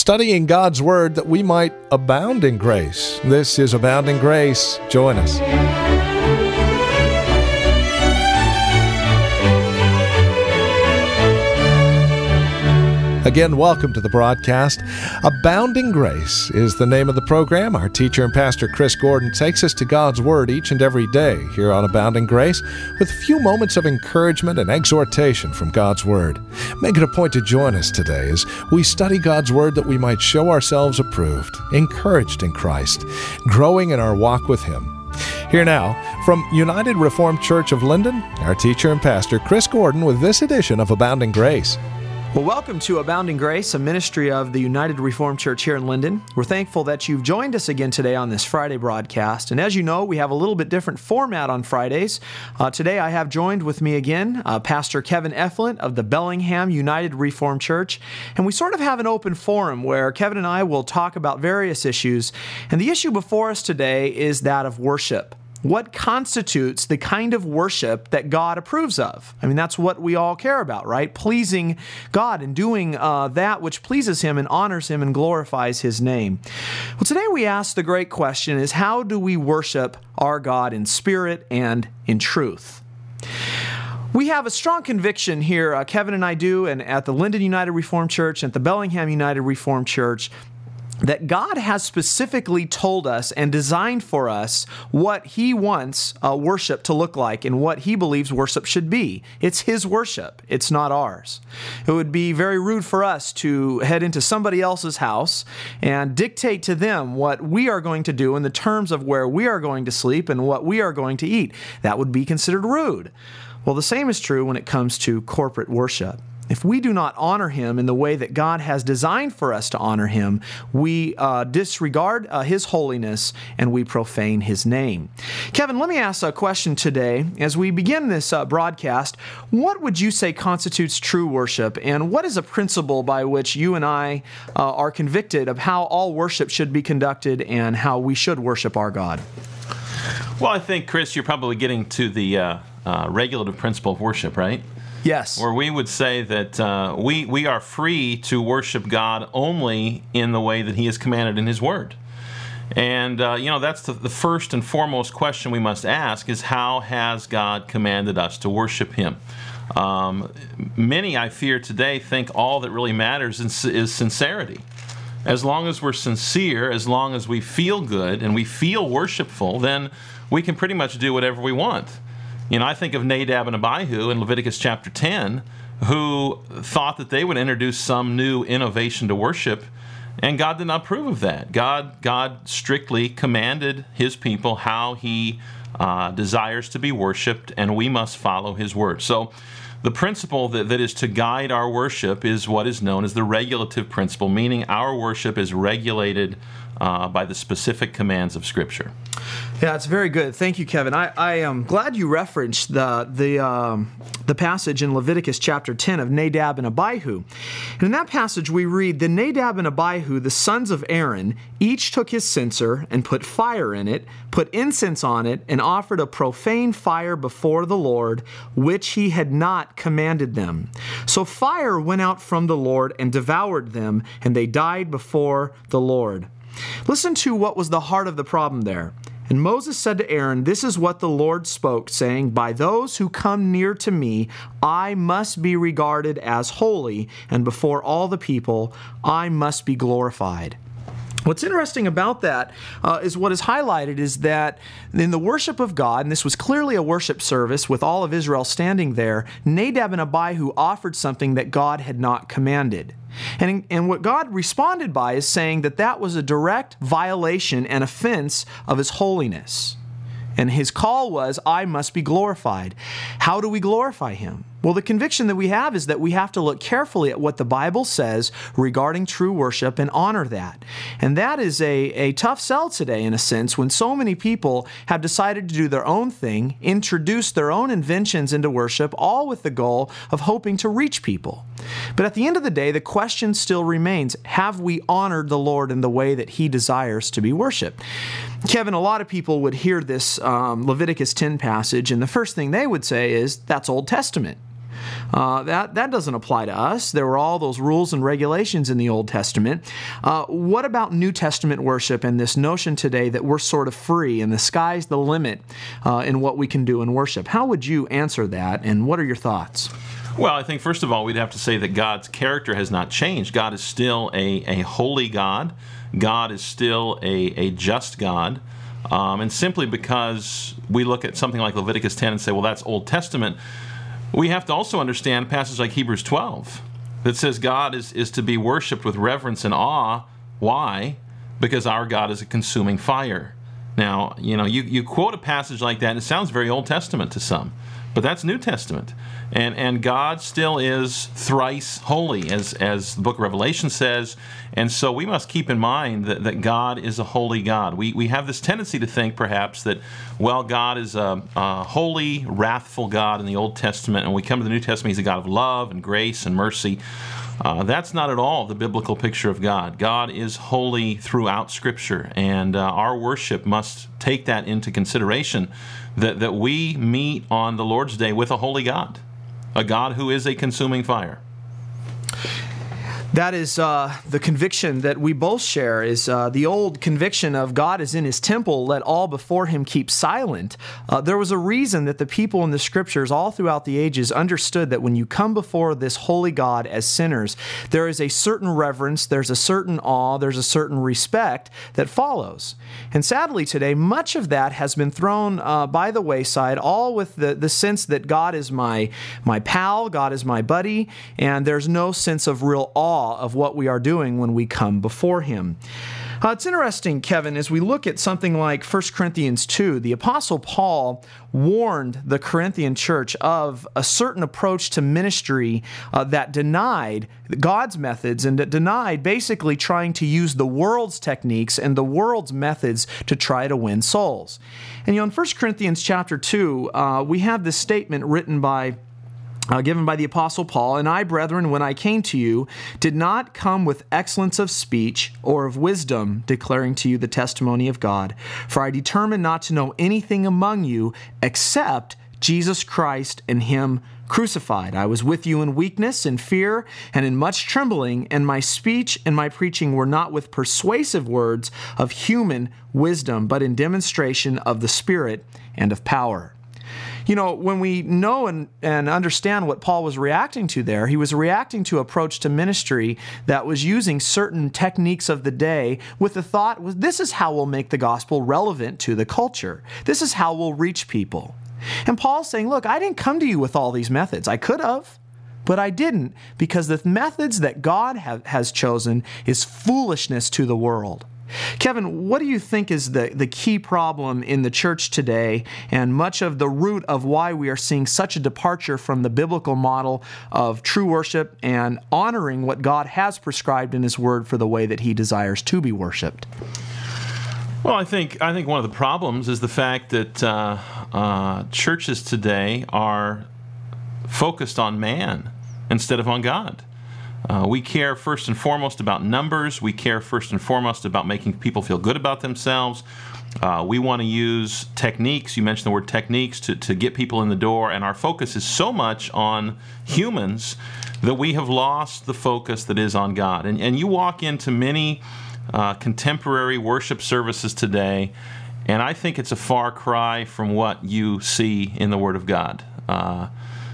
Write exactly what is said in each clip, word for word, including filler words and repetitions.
studying God's Word that we might abound in grace. This is Abounding Grace. Join us. Again, welcome to the broadcast. Abounding Grace is the name of the program. Our teacher and pastor, Chris Gordon, takes us to God's Word each and every day here on Abounding Grace with a few moments of encouragement and exhortation from God's Word. Make it a point to join us today as we study God's Word that we might show ourselves approved, encouraged in Christ, growing in our walk with Him. Here now, from United Reformed Church of Linden, our teacher and pastor, Chris Gordon, with this edition of Abounding Grace. Well, welcome to Abounding Grace, a ministry of the United Reformed Church here in Linden. We're thankful that you've joined us again today on this Friday broadcast. And as you know, we have a little bit different format on Fridays. Uh, today I have joined with me again uh, Pastor Kevin Eflin of the Bellingham United Reformed Church. And we sort of have an open forum where Kevin and I will talk about various issues. And the issue before us today is that of worship. What constitutes the kind of worship that God approves of? I mean, that's what we all care about, right? Pleasing God and doing uh, that which pleases Him and honors Him and glorifies His name. Well, today we ask the great question is, how do we worship our God in spirit and in truth? We have a strong conviction here, uh, Kevin and I do, and at the Linden United Reformed Church and at the Bellingham United Reformed Church, that God has specifically told us and designed for us what He wants uh, worship to look like and what He believes worship should be. It's His worship. It's not ours. It would be very rude for us to head into somebody else's house and dictate to them what we are going to do in the terms of where we are going to sleep and what we are going to eat. That would be considered rude. Well, the same is true when it comes to corporate worship. If we do not honor Him in the way that God has designed for us to honor Him, we uh, disregard uh, His holiness and we profane His name. Kevin, let me ask a question today. As we begin this uh, broadcast, what would you say constitutes true worship, and what is a principle by which you and I uh, are convicted of how all worship should be conducted and how we should worship our God? Well, I think, Chris, you're probably getting to the uh, uh, regulative principle of worship, right? Yes. Where we would say that uh, we, we are free to worship God only in the way that He has commanded in His Word. And, uh, you know, that's the, the first and foremost question we must ask is, how has God commanded us to worship Him? Um, many, I fear, today think all that really matters is, is sincerity. As long as we're sincere, as long as we feel good and we feel worshipful, then we can pretty much do whatever we want. You know, I think of Nadab and Abihu in Leviticus chapter ten, who thought that they would introduce some new innovation to worship, and God did not approve of that. God, God strictly commanded His people how He uh, desires to be worshiped, and we must follow His word. So the principle that, that is to guide our worship is what is known as the regulative principle, meaning our worship is regulated uh, by the specific commands of Scripture. Yeah, it's very good. Thank you, Kevin. I, I am glad you referenced the the um, the passage in Leviticus chapter ten of Nadab and Abihu. And in that passage we read, "Then Nadab and Abihu, the sons of Aaron, each took his censer and put fire in it, put incense on it, and offered a profane fire before the Lord, which He had not commanded them. So fire went out from the Lord and devoured them, and they died before the Lord." Listen to what was the heart of the problem there. "And Moses said to Aaron, This is what the Lord spoke, saying, By those who come near to me, I must be regarded as holy, and before all the people, I must be glorified." What's interesting about that uh, is what is highlighted is that in the worship of God, and this was clearly a worship service with all of Israel standing there, Nadab and Abihu offered something that God had not commanded. And, and what God responded by is saying that that was a direct violation and offense of His holiness. And His call was, I must be glorified. How do we glorify Him? Well, the conviction that we have is that we have to look carefully at what the Bible says regarding true worship and honor that. And that is a, a tough sell today, in a sense, when so many people have decided to do their own thing, introduce their own inventions into worship, all with the goal of hoping to reach people. But at the end of the day, the question still remains, have we honored the Lord in the way that He desires to be worshiped? Kevin, a lot of people would hear this um, Leviticus ten passage, and the first thing they would say is, that's Old Testament. Uh, that, that doesn't apply to us. There were all those rules and regulations in the Old Testament. Uh, what about New Testament worship and this notion today that we're sort of free and the sky's the limit uh, in what we can do in worship? How would you answer that, and what are your thoughts? Well, I think first of all, we'd have to say that God's character has not changed. God is still a, a holy God. God is still a, a just God. Um, and simply because we look at something like Leviticus ten and say, well, that's Old Testament, we have to also understand a passage like Hebrews twelve that says God is, is to be worshipped with reverence and awe. Why? Because our God is a consuming fire. Now, you know, you, you quote a passage like that, and it sounds very Old Testament to some, but that's New Testament. And and God still is thrice holy, as, as the book of Revelation says. And so we must keep in mind that, that God is a holy God. We we have this tendency to think, perhaps, that, well, God is a, a holy, wrathful God in the Old Testament, and when we come to the New Testament, He's a God of love and grace and mercy. Uh, that's not at all the biblical picture of God. God is holy throughout Scripture, and uh, our worship must take that into consideration, that, that we meet on the Lord's Day with a holy God, a God who is a consuming fire. That is uh, the conviction that we both share, is uh, the old conviction of God is in His temple, let all before Him keep silent. Uh, there was a reason that the people in the Scriptures all throughout the ages understood that when you come before this holy God as sinners, there is a certain reverence, there's a certain awe, there's a certain respect that follows. And sadly today, much of that has been thrown uh, by the wayside, all with the, the sense that God is my, my pal, God is my buddy, and there's no sense of real awe of what we are doing when we come before Him. Uh, it's interesting, Kevin, as we look at something like First Corinthians two, the Apostle Paul warned the Corinthian church of a certain approach to ministry uh, that denied God's methods and that denied basically trying to use the world's techniques and the world's methods to try to win souls. And you know, in First Corinthians chapter two, uh, we have this statement written by Uh, given by the Apostle Paul, "And I, brethren, when I came to you, did not come with excellence of speech or of wisdom, declaring to you the testimony of God. For I determined not to know anything among you except Jesus Christ and Him crucified. I was with you in weakness, in fear, and in much trembling, and my speech and my preaching were not with persuasive words of human wisdom, but in demonstration of the Spirit and of power." You know, when we know and, and understand what Paul was reacting to there, he was reacting to approach to ministry that was using certain techniques of the day with the thought, well, this is how we'll make the gospel relevant to the culture. This is how we'll reach people. And Paul's saying, look, I didn't come to you with all these methods. I could have, but I didn't, because the methods that God have, has chosen is foolishness to the world. Kevin, what do you think is the, the key problem in the church today and much of the root of why we are seeing such a departure from the biblical model of true worship and honoring what God has prescribed in His Word for the way that He desires to be worshiped? Well, I think I think one of the problems is the fact that uh, uh, churches today are focused on man instead of on God. Uh, we care first and foremost about numbers. We care first and foremost about making people feel good about themselves. Uh, we want to use techniques. You mentioned the word techniques to, to get people in the door, and our focus is so much on humans that we have lost the focus that is on God. And, and you walk into many uh, contemporary worship services today, and I think it's a far cry from what you see in the Word of God. Uh,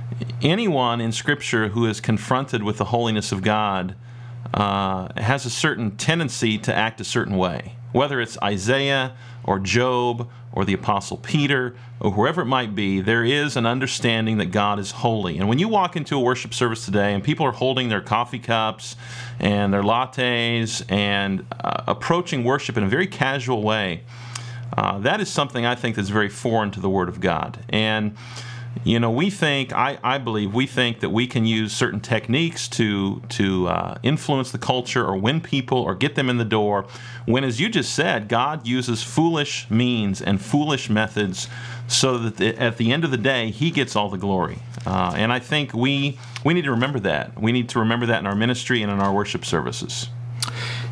Anyone in Scripture who is confronted with the holiness of God uh, has a certain tendency to act a certain way. Whether it's Isaiah or Job or the Apostle Peter or whoever it might be, there is an understanding that God is holy. And when you walk into a worship service today and people are holding their coffee cups and their lattes and uh, approaching worship in a very casual way, uh, that is something I think that's very foreign to the Word of God. And You know, we think, I, I believe, we think that we can use certain techniques to to uh, influence the culture or win people or get them in the door, when, as you just said, God uses foolish means and foolish methods so that the, at the end of the day, He gets all the glory. Uh, and I think we we need to remember that. We need to remember that in our ministry and in our worship services.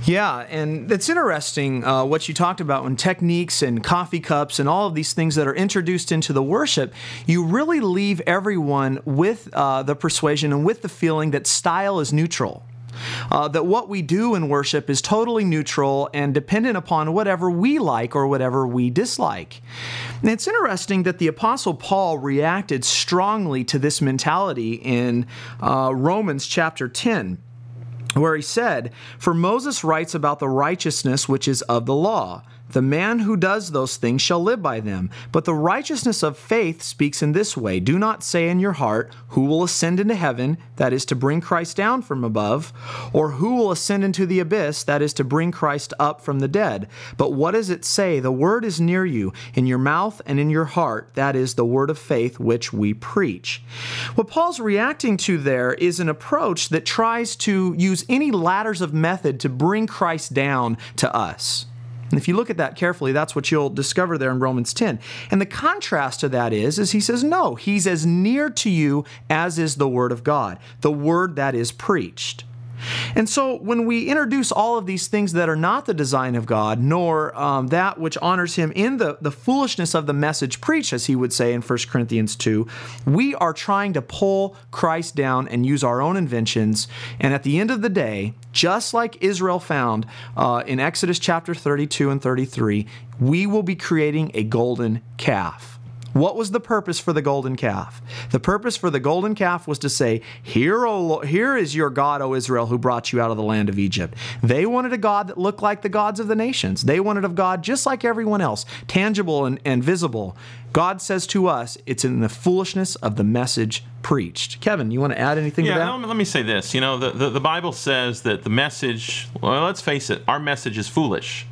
Yeah, and it's interesting uh, what you talked about when techniques and coffee cups and all of these things that are introduced into the worship, you really leave everyone with uh, the persuasion and with the feeling that style is neutral. Uh, that what we do in worship is totally neutral and dependent upon whatever we like or whatever we dislike. And it's interesting that the Apostle Paul reacted strongly to this mentality in uh, Romans chapter ten, where he said, "For Moses writes about the righteousness which is of the law. The man who does those things shall live by them. But the righteousness of faith speaks in this way, do not say in your heart, who will ascend into heaven, that is to bring Christ down from above, or who will ascend into the abyss, that is to bring Christ up from the dead. But what does it say? The word is near you, in your mouth and in your heart, that is the word of faith which we preach." What Paul's reacting to there is an approach that tries to use any ladders of method to bring Christ down to us. And if you look at that carefully, that's what you'll discover there in Romans ten. And the contrast to that is, is he says, no, he's as near to you as is the word of God, the word that is preached. And so when we introduce all of these things that are not the design of God, nor um, that which honors him in the, the foolishness of the message preached, as he would say in First Corinthians two, we are trying to pull Christ down and use our own inventions. And at the end of the day, just like Israel found uh, in Exodus chapter thirty-two and thirty-three, we will be creating a golden calf. What was the purpose for the golden calf? The purpose for the golden calf was to say, here, O Lord, here is your God, O Israel, who brought you out of the land of Egypt. They wanted a God that looked like the gods of the nations. They wanted a God just like everyone else, tangible and, and visible. God says to us, it's in the foolishness of the message preached. Kevin, you want to add anything yeah, to that? Yeah, let me say this. You know, the, the, the Bible says that the message, well, let's face it, our message is foolish.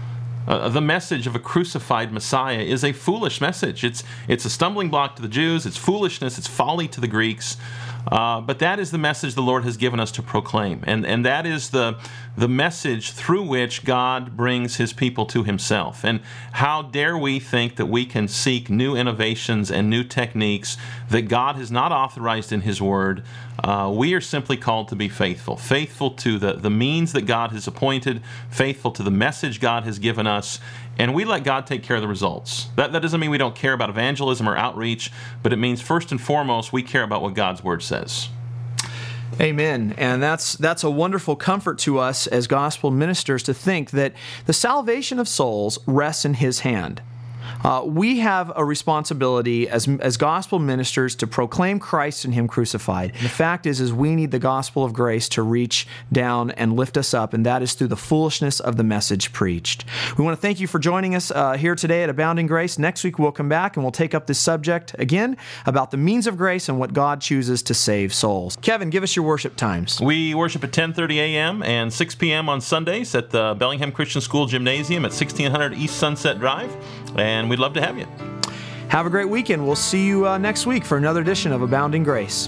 Uh, the message of a crucified Messiah is a foolish message. It's it's a stumbling block to the Jews. It's foolishness. It's folly to the Greeks. Uh, but that is the message the Lord has given us to proclaim. And and that is the, the message through which God brings his people to himself. And how dare we think that we can seek new innovations and new techniques that God has not authorized in his word. Uh, we are simply called to be faithful. Faithful to the, the means that God has appointed, faithful to the message God has given us, and we let God take care of the results. That, that doesn't mean we don't care about evangelism or outreach, but it means first and foremost we care about what God's word says. Amen. And that's that's a wonderful comfort to us as gospel ministers to think that the salvation of souls rests in his hand. Uh, we have a responsibility as as gospel ministers to proclaim Christ and him crucified. And the fact is, is we need the gospel of grace to reach down and lift us up, and that is through the foolishness of the message preached. We want to thank you for joining us uh, here today at Abounding Grace. Next week we'll come back and we'll take up this subject again about the means of grace and what God chooses to save souls. Kevin, give us your worship times. We worship at ten thirty a.m. and six p.m. on Sundays at the Bellingham Christian School Gymnasium at sixteen hundred East Sunset Drive, and we'd love to have you. Have a great weekend. We'll see you uh, next week for another edition of Abounding Grace.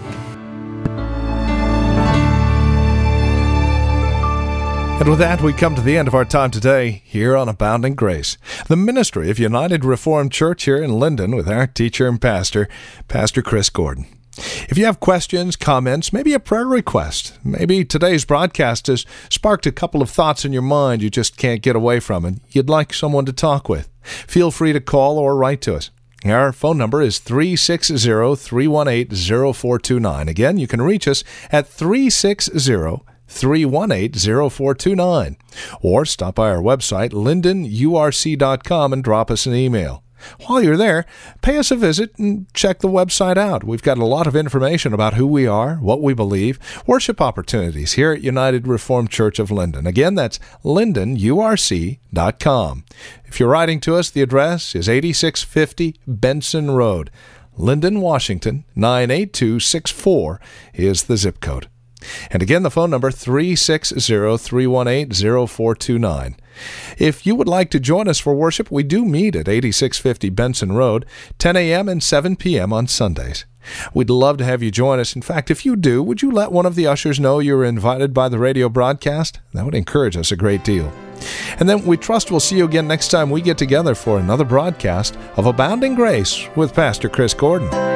And with that, we come to the end of our time today here on Abounding Grace, the ministry of United Reformed Church here in Linden with our teacher and pastor, Pastor Chris Gordon. If you have questions, comments, maybe a prayer request, maybe today's broadcast has sparked a couple of thoughts in your mind you just can't get away from and you'd like someone to talk with, feel free to call or write to us. Our phone number is three six zero, three one eight, zero four two nine. Again, you can reach us at three six zero, three one eight, zero four two nine. Or stop by our website, linden u r c dot com, and drop us an email. While you're there, pay us a visit and check the website out. We've got a lot of information about who we are, what we believe, worship opportunities here at United Reformed Church of Linden. Again, that's linden u r c dot com. If you're writing to us, the address is eighty-six fifty Benson Road. Linden, Washington, nine eight two six four is the zip code. And again, the phone number, three six zero, three one eight, zero four two nine. If you would like to join us for worship, we do meet at eighty-six fifty Benson Road, ten a.m. and seven p.m. on Sundays. We'd love to have you join us. In fact, if you do, would you let one of the ushers know you were invited by the radio broadcast? That would encourage us a great deal. And then we trust we'll see you again next time we get together for another broadcast of Abounding Grace with Pastor Chris Gordon.